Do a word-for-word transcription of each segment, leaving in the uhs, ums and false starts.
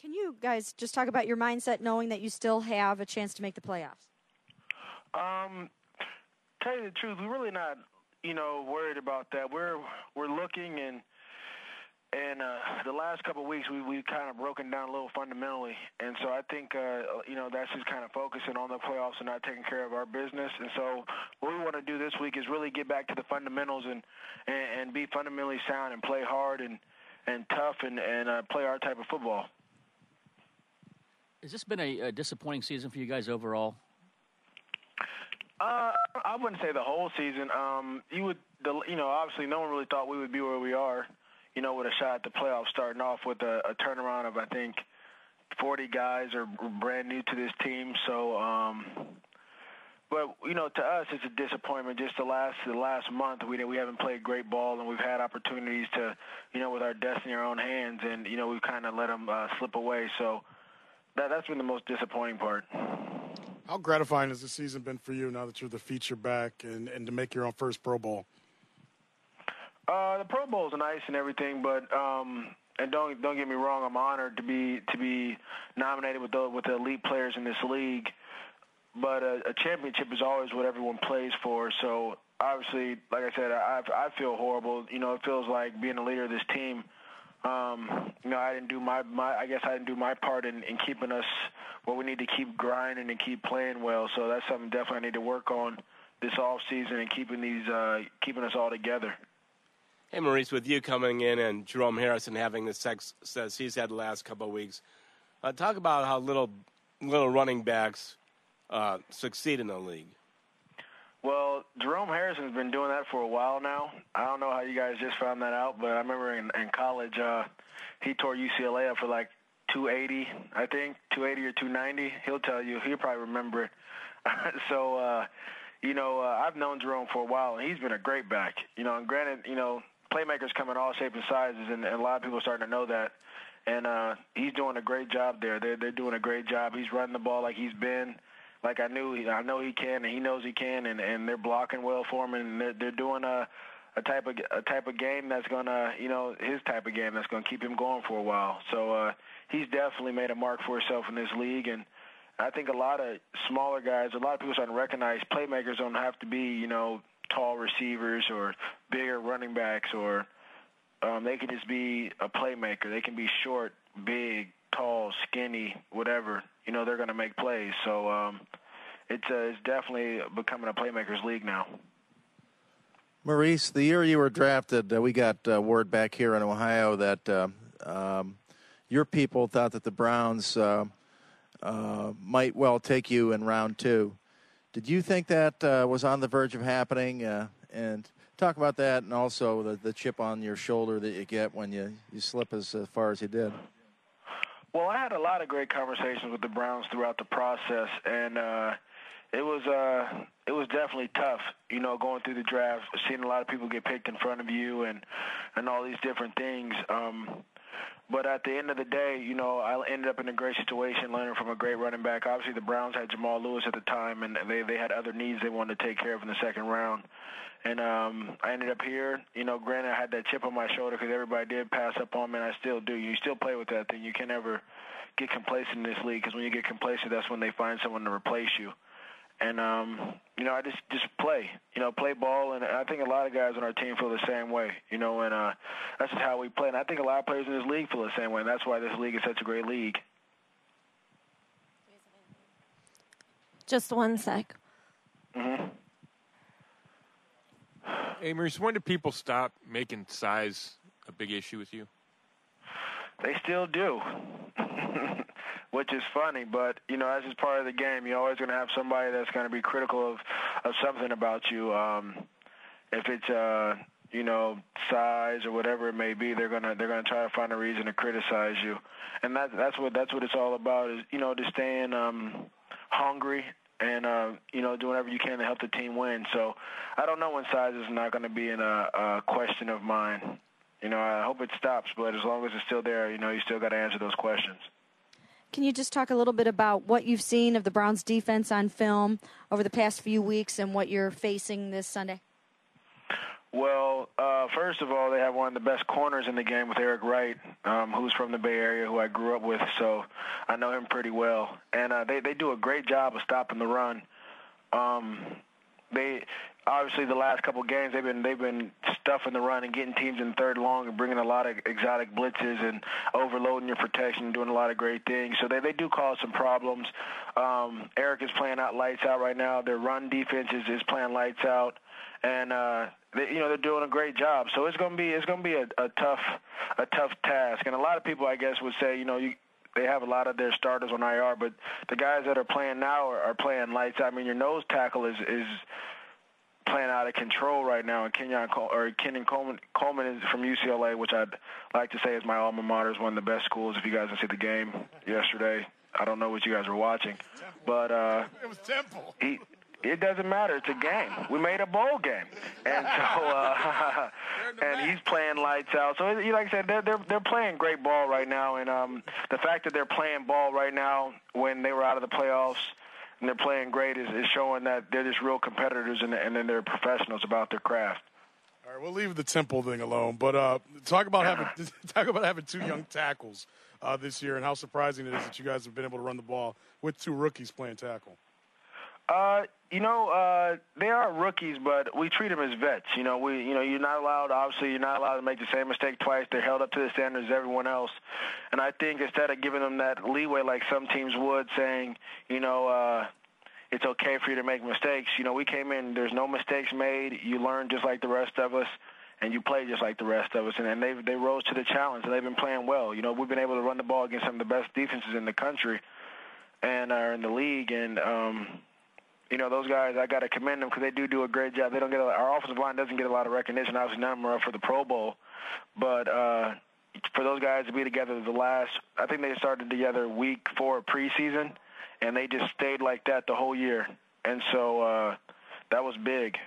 Can you guys just talk about your mindset knowing that you still have a chance to make the playoffs? Um, tell you the truth, we're really not, you know, worried about that. We're we're looking and and uh, the last couple of weeks we we kind of broken down a little fundamentally, and so I think uh, you know that's just kind of focusing on the playoffs and not taking care of our business. And so what we want to do this week is really get back to the fundamentals and and, and be fundamentally sound and play hard and and tough and and uh, play our type of football. Has this been a, a disappointing season for you guys overall? Uh, I wouldn't say the whole season. Um, you would, the, you know, obviously no one really thought we would be where we are, you know, with a shot at the playoffs, starting off with a, a turnaround of, I think, forty guys are brand new to this team. So, um, but, you know, to us, it's a disappointment. Just the last the last month, we we haven't played great ball, and we've had opportunities to, you know, with our destiny in our own hands, and, you know, we've kind of let them uh, slip away. So that, that's been the most disappointing part. How gratifying has the season been for you now that you're the feature back and, and to make your own first Pro Bowl? Uh, the Pro Bowl is nice and everything, but um, and don't don't get me wrong, I'm honored to be to be nominated with the with the elite players in this league. But a, a championship is always what everyone plays for. So obviously, like I said, I I feel horrible. You know, it feels like being the leader of this team. Um, you know, I didn't do my, my I guess I didn't do my part in, in keeping us where we need to keep grinding and keep playing well. So that's something definitely I need to work on this off season and keeping these uh, keeping us all together. Hey, Maurice, with you coming in and Jerome Harrison having the success he's had the last couple of weeks, uh, talk about how little little running backs uh, succeed in the league. Well, Jerome Harrison's been doing that for a while now. I don't know how you guys just found that out, but I remember in, in college uh, he tore U C L A up for like two eighty, I think, two eighty or two ninety. He'll tell you. He'll probably remember it. so, uh, you know, uh, I've known Jerome for a while, and he's been a great back. You know, and granted, you know, playmakers come in all shapes and sizes, and, and a lot of people are starting to know that. And uh, he's doing a great job there. They're, they're doing a great job. He's running the ball like he's been. Like I knew, I know he can, and he knows he can, and, and they're blocking well for him, and they're, they're doing a, a type of a type of game that's gonna, you know, his type of game that's gonna keep him going for a while. So uh, he's definitely made a mark for himself in this league, and I think a lot of smaller guys, a lot of people are starting to recognize playmakers don't have to be, you know, tall receivers or bigger running backs, or um, they can just be a playmaker. They can be short, big, tall, skinny, whatever. You know, they're going to make plays. So um, it's, uh, it's definitely becoming a playmakers league now. Maurice, the year you were drafted, uh, we got uh, word back here in Ohio that uh, um, your people thought that the Browns uh, uh, might well take you in round two. Did you think that uh, was on the verge of happening? Uh, and talk about that, and also the, the chip on your shoulder that you get when you, you slip as uh, far as you did. Well, I had a lot of great conversations with the Browns throughout the process, and uh, it was uh, it was definitely tough, you know, going through the draft, seeing a lot of people get picked in front of you and, and all these different things. Um, but at the end of the day, you know, I ended up in a great situation, learning from a great running back. Obviously, the Browns had Jamal Lewis at the time, and they, they had other needs they wanted to take care of in the second round. And um, I ended up here. You know, granted, I had that chip on my shoulder because everybody did pass up on me, and I still do. You still play with that thing. You can never get complacent in this league, because when you get complacent, that's when they find someone to replace you. And, um, you know, I just, just play, you know, play ball. And I think a lot of guys on our team feel the same way, you know, and uh, that's just how we play. And I think a lot of players in this league feel the same way, and that's why this league is such a great league. Just one sec. Mm-hmm. Hey, Maurice, when did people stop making size a big issue with you? They still do, which is funny. But, you know, that's just part of the game. You're always going to have somebody that's going to be critical of, of something about you. Um, if it's, uh, you know, size or whatever it may be, they're going to they're going to try to find a reason to criticize you. And that, that's what that's what it's all about, is, you know, just staying um, hungry and, uh, you know, doing whatever you can to help the team win. So I don't know when size is not going to be in a, a question of mine. You know, I hope it stops, but as long as it's still there, you know, you still got to answer those questions. Can you just talk a little bit about what you've seen of the Browns' defense on film over the past few weeks and what you're facing this Sunday? Well, uh, first of all, they have one of the best corners in the game with Eric Wright, um, who's from the Bay Area, who I grew up with, so I know him pretty well. And uh, they, they do a great job of stopping the run. Um, they obviously the last couple of games they've been they've been stuffing the run and getting teams in third long and bringing a lot of exotic blitzes and overloading your protection, doing a lot of great things. So they, they do cause some problems. Um, Eric is playing out lights out right now. Their run defense is, is playing lights out, and uh, they, you know they're doing a great job. So it's gonna be it's gonna be a, a tough a tough task. And a lot of people I guess would say you know you. They have a lot of their starters on I R, but the guys that are playing now are, are playing lights out. I mean, your nose tackle is, is playing out of control right now, and Kenyon Col- or Kenyon Coleman, Coleman is from U C L A, which I'd like to say is my alma mater, is one of the best schools. If you guys didn't see the game yesterday, I don't know what you guys were watching, but uh, it was Temple. He, it doesn't matter. It's a game. We made a bowl game, and so uh, and he's playing lights out. So like I said, they're they're they're playing great ball right now, and um, the fact that they're playing ball right now when they were out of the playoffs and they're playing great is, is showing that they're just real competitors and and then they're professionals about their craft. All right, we'll leave the Temple thing alone, but uh, talk about having talk about having two young tackles uh, this year and how surprising it is that you guys have been able to run the ball with two rookies playing tackle. Uh, you know, uh, they are rookies, but we treat them as vets. You know, we, you know, you're not allowed. Obviously, you're not allowed to make the same mistake twice. They're held up to the standards as everyone else. And I think instead of giving them that leeway like some teams would, saying, you know, uh, it's okay for you to make mistakes. You know, we came in. There's no mistakes made. You learn just like the rest of us, and you play just like the rest of us. And, and they they rose to the challenge, and they've been playing well. You know, we've been able to run the ball against some of the best defenses in the country and are in the league, and. Um, You know, those guys, I got to commend them because they do do a great job. They don't get a, our offensive line doesn't get a lot of recognition. Obviously, none of them are up for the Pro Bowl. But uh, for those guys to be together the last, I think they started together week four of preseason, and they just stayed like that the whole year. And so uh, that was big.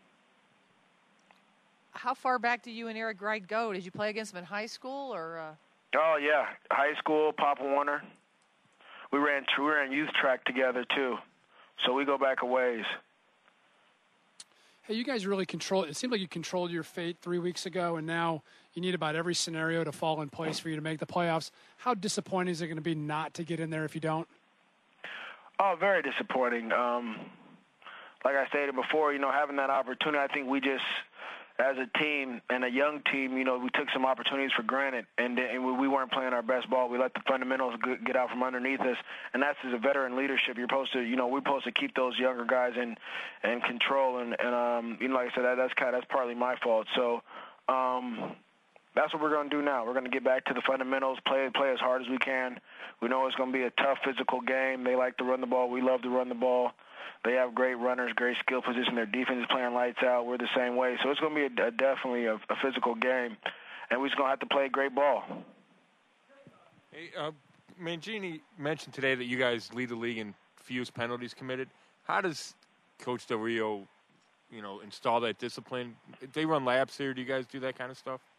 How far back do you and Eric Wright go? Did you play against him in high school or? Uh... Oh yeah, high school, Pop Warner. We ran we ran youth track together too. So we go back a ways. Hey, you guys really control it. It seemed like you controlled your fate three weeks ago, and now you need about every scenario to fall in place for you to make the playoffs. How disappointing is it going to be not to get in there if you don't? Oh, very disappointing. Um, like I stated before, you know, having that opportunity, I think we just, as a team and a young team, you know, we took some opportunities for granted, and, and we weren't playing our best ball. We let the fundamentals get out from underneath us, and that's as a veteran leadership. You're supposed to, you know, we're supposed to keep those younger guys in, in control, and, and um, you know, like I said, that, that's kind of, that's partly my fault. So um, that's what we're going to do now. We're going to get back to the fundamentals, play play as hard as we can. We know it's going to be a tough physical game. They like to run the ball. We love to run the ball. They have great runners, great skill position. Their defense is playing lights out. We're the same way. So it's going to be a, a, definitely a, a physical game, and we're just going to have to play great ball. Hey, uh, Mangini mentioned today that you guys lead the league in fewest penalties committed. How does Coach Del Rio, you know, install that discipline? Do they run laps here? Do you guys do that kind of stuff?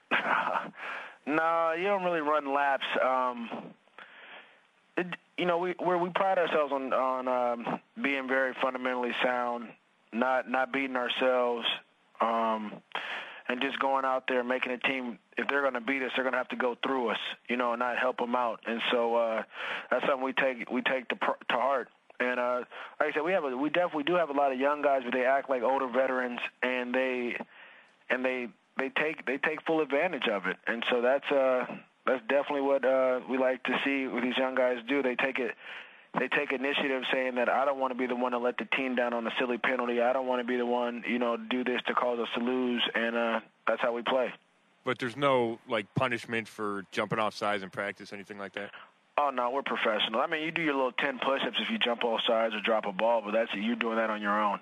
No, you don't really run laps. Um, it, you know, we where we pride ourselves on on um, being very fundamentally sound, not not beating ourselves, um, and just going out there making a team. If they're going to beat us, they're going to have to go through us, you know, and not help them out. And so uh, that's something we take we take to to heart. And uh, like I said, we have a, we definitely do have a lot of young guys, but they act like older veterans, and they and they they take they take full advantage of it. And so that's uh. That's definitely what uh, we like to see what these young guys do. They take it, they take initiative, saying that I don't want to be the one to let the team down on a silly penalty. I don't want to be the one, you know, do this to cause us to lose, and uh, that's how we play. But there's no like punishment for jumping off sides in practice, anything like that. Oh no, we're professional. I mean, you do your little ten push-ups if you jump off sides or drop a ball, but that's you're doing that on your own.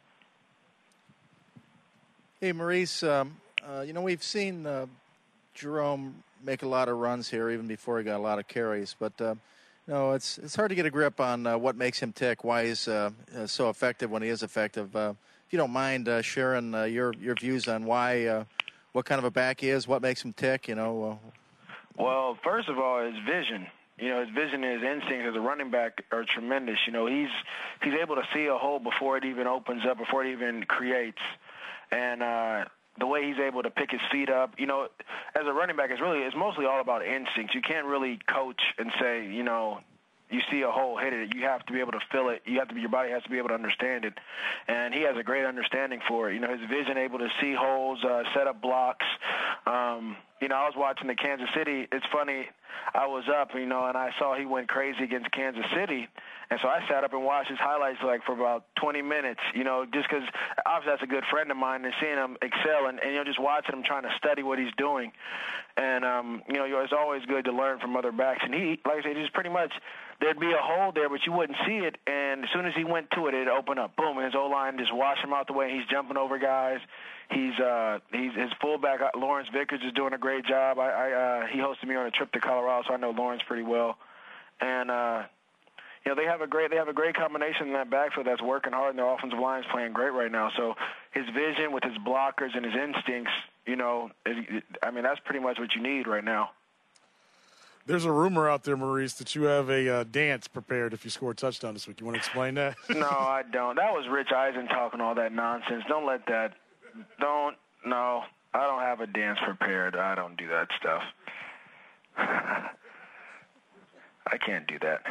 Hey, Maurice, um, uh, you know we've seen uh, Jerome make a lot of runs here even before he got a lot of carries. But, uh, you know, it's it's hard to get a grip on uh, what makes him tick, why he's uh, uh, so effective when he is effective. Uh, if you don't mind uh, sharing uh, your, your views on why, uh, what kind of a back he is, what makes him tick, you know. Uh... Well, first of all, his vision. You know, his vision and his instincts as a running back are tremendous. You know, he's he's able to see a hole before it even opens up, before it even creates. And, uh, the way he's able to pick his feet up. You know, as a running back, it's really it's mostly all about instincts. You can't really coach and say, you know, you see a hole, hit it. You have to be able to feel it. You have to be, your body has to be able to understand it. And he has a great understanding for it. You know, his vision, able to see holes, uh, set up blocks. Um, you know, I was watching the Kansas City. It's funny. I was up, you know, and I saw he went crazy against Kansas City. And so I sat up and watched his highlights like for about twenty minutes, you know, just because obviously that's a good friend of mine and seeing him excel and, and, you know, just watching him trying to study what he's doing. And, um, you know, it's always good to learn from other backs. And he, like I said, just pretty much there'd be a hole there, but you wouldn't see it. And as soon as he went to it, it'd open up. Boom, and his O-line just washed him out the way. He's jumping over guys. He's uh, he's his fullback, uh, Lawrence Vickers, is doing a great job. I, I uh, he hosted me on a trip to Colorado, so I know Lawrence pretty well. And, uh, you know, they have a great they have a great combination in that backfield that's working hard, and their offensive line is playing great right now. So his vision with his blockers and his instincts, you know, it, it, I mean, that's pretty much what you need right now. There's a rumor out there, Maurice, that you have a uh, dance prepared if you score a touchdown this week. You want to explain that? No, I don't. That was Rich Eisen talking all that nonsense. Don't let that – don't – no, I don't have a dance prepared. I don't do that stuff. I can't do that.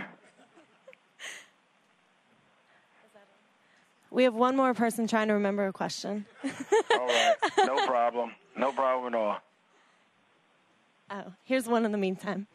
We have one more person trying to remember a question. All right. No problem. No problem at all. Oh, here's one in the meantime.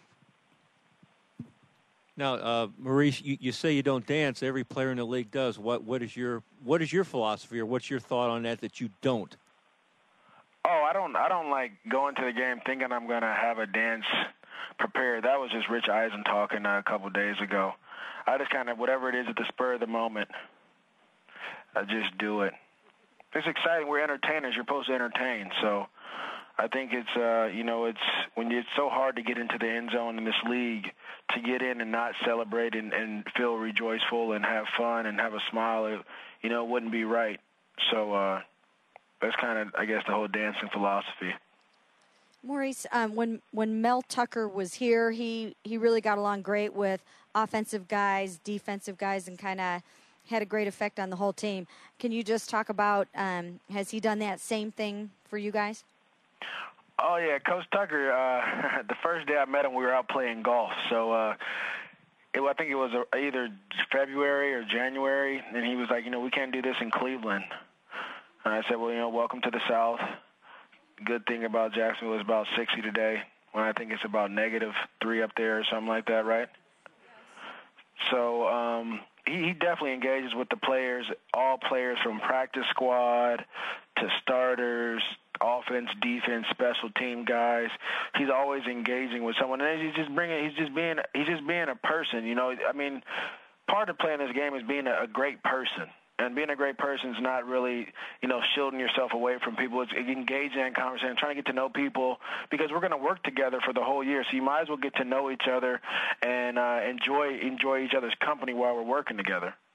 Now, uh, Maurice, you, you say you don't dance. Every player in the league does. What what is your what is your philosophy, or what's your thought on that that you don't? Oh, I don't. I don't like going to the game thinking I'm going to have a dance prepared. That was just Rich Eisen talking uh, a couple of days ago. I just kind of whatever it is at the spur of the moment, I just do it. It's exciting. We're entertainers. You're supposed to entertain. So I think it's uh, you know it's when it's so hard to get into the end zone in this league, to get in and not celebrate and, and feel rejoiceful and have fun and have a smile, it, you know, it wouldn't be right. So uh, that's kind of, I guess, the whole dancing philosophy. Maurice, um, when when Mel Tucker was here, he, he really got along great with offensive guys, defensive guys, and kind of had a great effect on the whole team. Can you just talk about, um, has he done that same thing for you guys? Oh, yeah, Coach Tucker, uh, the first day I met him, we were out playing golf. So uh, it, I think it was either February or January, and he was like, you know, we can't do this in Cleveland. And I said, well, you know, welcome to the South. Good thing about Jacksonville is about sixty today, when I think it's about negative three up there or something like that, right? So um, he, he definitely engages with the players, all players from practice squad to starters, offense, defense, special team guys. He's always engaging with someone, and he's just bringing. He's just being. He's just being a person. You know, I mean, part of playing this game is being a, a great person. And being a great person is not really, you know, shielding yourself away from people. It's engaging in conversation, trying to get to know people, because we're going to work together for the whole year. So you might as well get to know each other and uh, enjoy enjoy each other's company while we're working together.